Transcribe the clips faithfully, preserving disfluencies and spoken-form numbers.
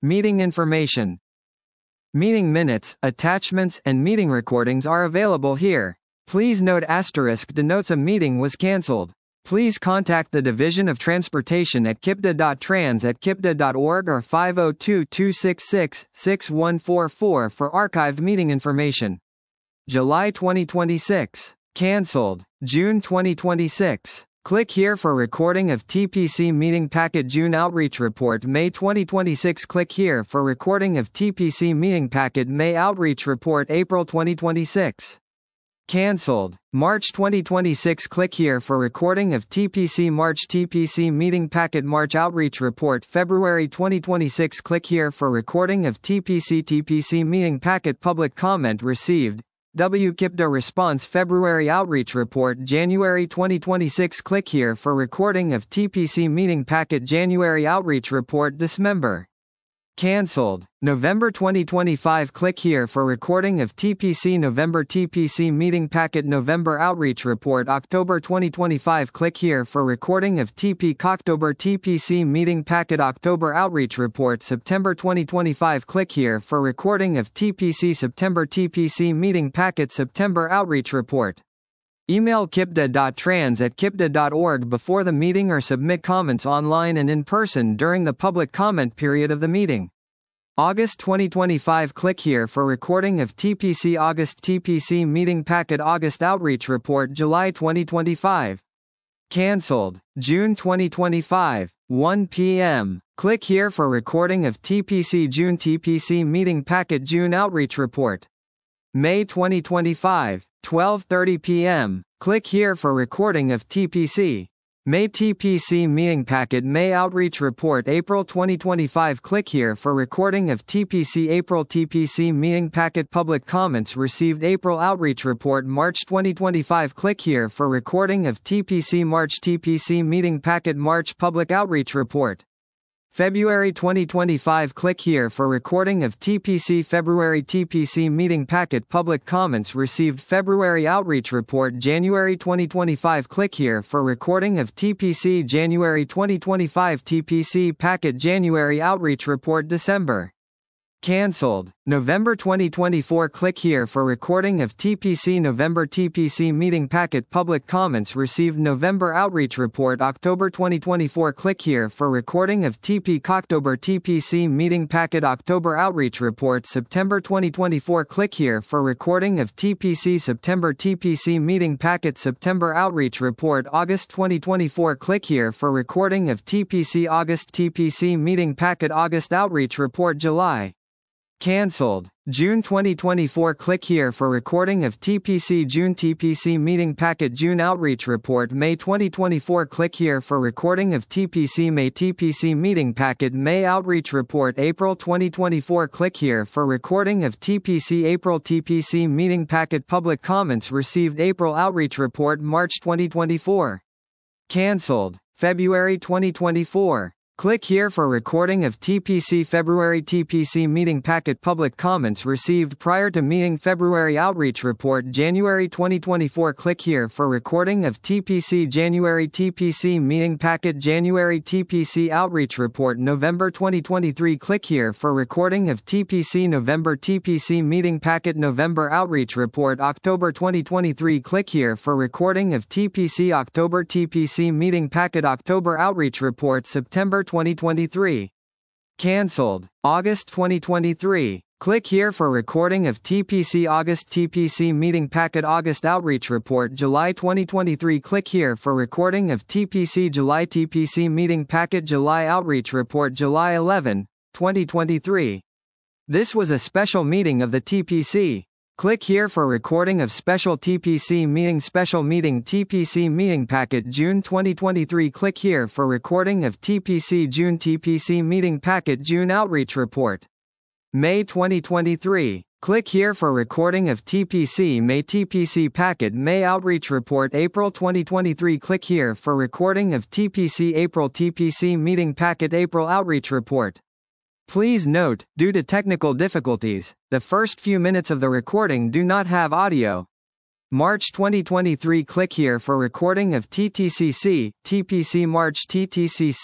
Meeting information. Meeting minutes, attachments, and meeting recordings are available here. Please note asterisk denotes a meeting was cancelled. Please contact the Division of Transportation at kipda dot trans at kipda dot org or five oh two, two six six, six one four four for archived meeting information. July twenty twenty-six. Cancelled. June twenty twenty-six. Click here for recording of T P C Meeting Packet. June Outreach Report May twenty twenty-six. Click here for recording of T P C Meeting Packet. May Outreach Report April twenty twenty-six. Cancelled. March twenty twenty-six. Click here for recording of T P C March T P C Meeting Packet. March Outreach Report February twenty twenty-six. Click here for recording of T P C T P C Meeting Packet. Public comment received. W Kipda Response February Outreach Report January twenty twenty-six. Click here for recording of T P C Meeting Packet. January Outreach Report Dismember. Cancelled. November twenty twenty-five. Click here for recording of T P C November T P C Meeting Packet. November Outreach Report October twenty twenty-five. Click here for recording of T P C October T P C Meeting Packet. October Outreach Report September twenty twenty-five. Click here for recording of T P C September T P C Meeting Packet. September Outreach Report. Email kipda dot trans at kipda dot org before the meeting or submit comments online and in person during the public comment period of the meeting. August twenty twenty-five. Click here for recording of T P C August T P C Meeting Packet. August Outreach Report July twenty twenty-five. Cancelled. June twenty twenty-five. one p m Click here for recording of T P C June T P C Meeting Packet. June Outreach Report. May twenty twenty-five. twelve thirty p m Click here for recording of T P C May T P C Meeting Packet. May Outreach Report April twenty twenty-five. Click here for recording of T P C April T P C Meeting Packet. Public comments received. April Outreach Report March twenty twenty-five. Click here for recording of T P C March T P C Meeting Packet. March Public Outreach Report. February twenty twenty-five. Click here for recording of T P C February T P C Meeting Packet. Public comments received. February Outreach Report January twenty twenty-five. Click here for recording of T P C January twenty twenty-five T P C Packet. January Outreach Report December. Cancelled. November twenty twenty-four. Click here for recording of T P C November T P C Meeting Packet. Public comments received. November Outreach Report October twenty twenty-four. Click here for recording of T P C October T P C Meeting Packet. October Outreach Report September twenty twenty-four. Click here for recording of T P C September T P C Meeting Packet. September Outreach Report August twenty twenty-four. Click here for recording of T P C August T P C Meeting Packet. August Outreach Report July. Cancelled. June twenty twenty-four. Click here for recording of T P C June T P C Meeting Packet. June Outreach Report May twenty twenty-four. Click here for recording of T P C May T P C Meeting Packet. May Outreach Report April twenty twenty-four. Click here for recording of T P C April T P C Meeting Packet. Public comments received. April Outreach Report March twenty twenty-four. Cancelled. February twenty twenty-four. Click here for recording of T P C February T P C Meeting Packet. Public comments received prior to meeting. February Outreach Report January twenty twenty-four. Click here for recording of T P C January T P C Meeting Packet. January T P C Outreach Report November twenty twenty-three. Click here for recording of T P C November T P C Meeting Packet. November Outreach Report October twenty twenty-three. Click here for recording of T P C October T P C Meeting Packet. October Outreach Report September twenty twenty-three. Cancelled. August twenty twenty-three. Click here for recording of T P C August T P C Meeting Packet. August Outreach Report July twenty twenty-three. Click here for recording of T P C July T P C Meeting Packet. July Outreach Report July eleventh, twenty twenty-three. This was a special meeting of the T P C. Click here for recording of special T P C meeting. Special meeting T P C Meeting Packet June twenty twenty-three. Click here for recording of T P C June T P C Meeting Packet. June Outreach Report May twenty twenty-three. Click here for recording of T P C May T P C Packet. May Outreach Report April twenty twenty-three. Click here for recording of T P C April T P C Meeting Packet. April Outreach Report. Please note, due to technical difficulties, the first few minutes of the recording do not have audio. March twenty twenty-three. Click here for recording of T T C C, T P C March T T C C,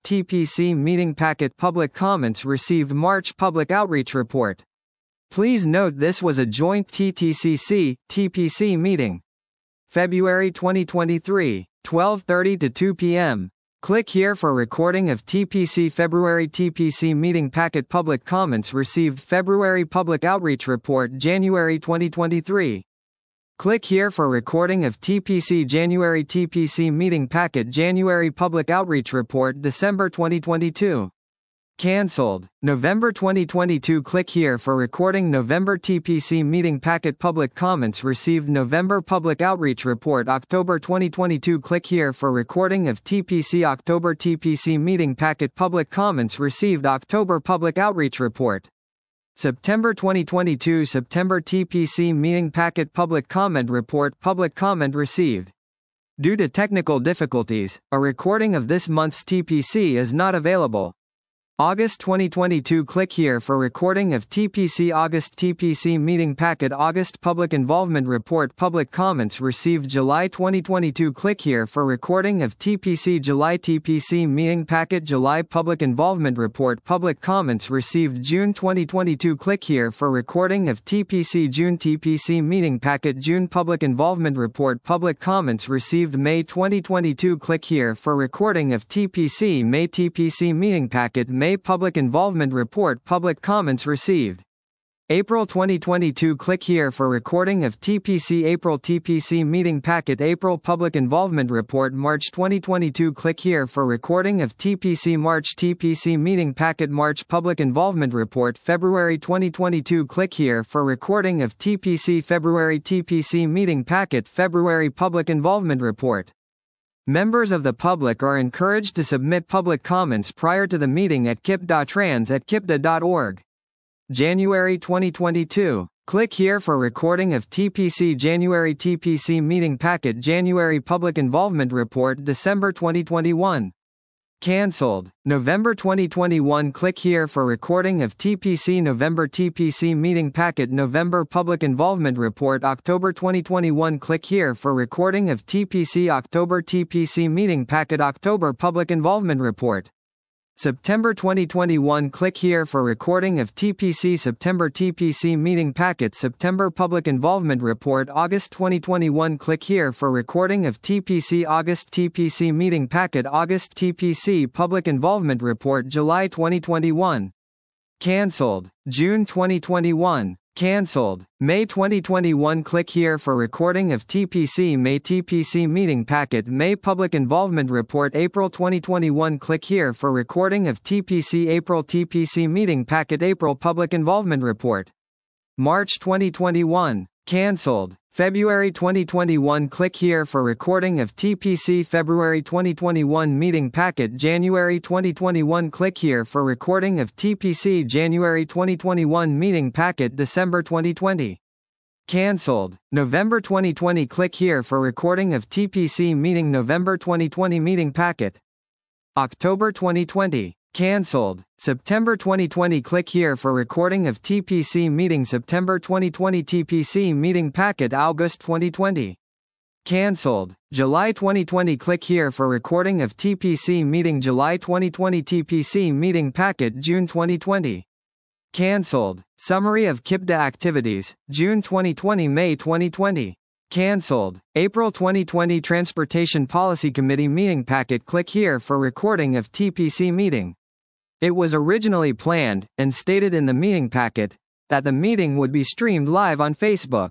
T P C Meeting Packet Public Comments Received March Public Outreach Report. Please note this was a joint T T C C T P C meeting. February twenty twenty-three, twelve thirty to two p m Click here for recording of T P C February T P C Meeting Packet Public Comments Received February Public Outreach Report January twenty twenty-three. Click here for recording of T P C January T P C Meeting Packet January Public Outreach Report December twenty twenty-two. Cancelled. November twenty twenty-two. Click here for recording November T P C Meeting Packet Public Comments Received November Public Outreach Report October twenty twenty-two. Click here for recording of T P C October T P C Meeting Packet Public Comments Received October Public Outreach Report. September twenty twenty-two. September T P C Meeting Packet Public Comment Report Public Comment Received. Due to technical difficulties, a recording of this month's T P C is not available. August twenty twenty-two. Click here for recording of T P C August T P C Meeting Packet August Public Involvement Report Public Comments Received July twenty twenty-two. Click here for recording of T P C July T P C Meeting Packet July Public Involvement Report Public Comments Received June twenty twenty-two. Click here for recording of T P C June T P C Meeting Packet June Public Involvement Report Public Comments Received May twenty twenty-two. Click here for recording of T P C May T P C Meeting Packet May Public Involvement Report Public Comments Received. April twenty twenty-two. Click here for recording of T P C April T P C Meeting Packet April Public Involvement Report March twenty twenty-two. Click here for recording of T P C March T P C Meeting Packet March Public Involvement Report February twenty twenty-two. Click here for recording of T P C February T P C Meeting Packet February Public Involvement Report. Members of the public are encouraged to submit public comments prior to the meeting at kip dot trans at kipda dot org. January twenty twenty-two. Click here for recording of T P C January T P C Meeting Packet January Public Involvement Report December twenty twenty-one. Cancelled. November twenty twenty-one. Click here for recording of T P C November T P C Meeting Packet November Public Involvement Report October twenty twenty-one. Click here for recording of T P C October T P C Meeting Packet October Public Involvement Report. September twenty twenty-one. Click here for recording of T P C September T P C Meeting Packet September Public Involvement Report August twenty twenty-one. Click here for recording of T P C August T P C Meeting Packet August T P C Public Involvement Report July twenty twenty-one. Cancelled. June twenty twenty-one. Cancelled. May twenty twenty-one. Click here for recording of T P C May T P C Meeting Packet May Public Involvement Report April twenty twenty-one. Click here for recording of T P C April T P C Meeting Packet April Public Involvement Report. March twenty twenty-one. Cancelled. February twenty twenty-one. Click here for recording of T P C February twenty twenty-one Meeting Packet January twenty twenty-one. Click here for recording of T P C January twenty twenty-one Meeting Packet December twenty twenty. Cancelled. November twenty twenty. Click here for recording of T P C Meeting November twenty twenty Meeting Packet. October twenty twenty. Cancelled. September twenty twenty. Click here for recording of T P C Meeting September twenty twenty T P C Meeting Packet August twenty twenty. Cancelled. July twenty twenty. Click here for recording of T P C Meeting July twenty twenty T P C Meeting Packet June twenty twenty. Cancelled. Summary of KIPDA activities, June twenty twenty May twenty twenty. Cancelled. April twenty twenty Transportation Policy Committee Meeting Packet. Click here for recording of T P C meeting. It was originally planned, and stated in the meeting packet, that the meeting would be streamed live on Facebook.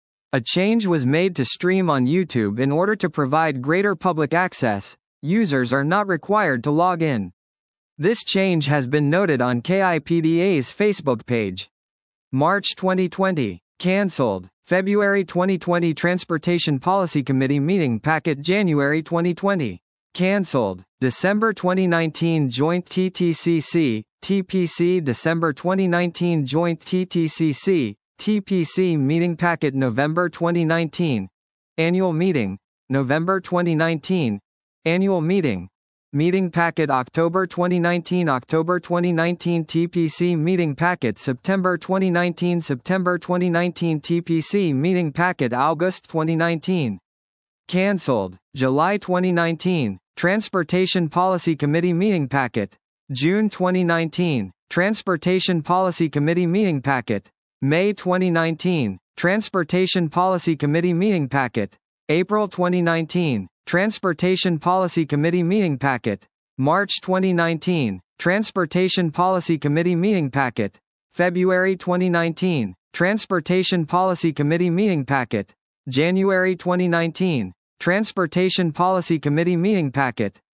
A change was made to stream on YouTube in order to provide greater public access. Users are not required to log in. This change has been noted on K I P D A's Facebook page. March twenty twenty. Cancelled. February twenty twenty Transportation Policy Committee Meeting Packet January twenty twenty. Cancelled. December twenty nineteen Joint T T C C, T P C December twenty nineteen Joint T T C C, T P C Meeting Packet November twenty nineteen. Annual Meeting. November twenty nineteen. Annual Meeting. Meeting Packet October twenty nineteen October twenty nineteen T P C Meeting Packet September twenty nineteen September twenty nineteen T P C Meeting Packet August twenty nineteen. Cancelled. July twenty nineteen, Transportation Policy Committee meeting packet. June twenty nineteen, Transportation Policy Committee meeting packet. May twenty nineteen, Transportation Policy Committee meeting packet. April twenty nineteen, Transportation Policy Committee meeting packet. March twenty nineteen, Transportation Policy Committee meeting packet. February twenty nineteen, Transportation Policy Committee meeting packet. January twenty nineteen, Transportation Policy Committee meeting packet.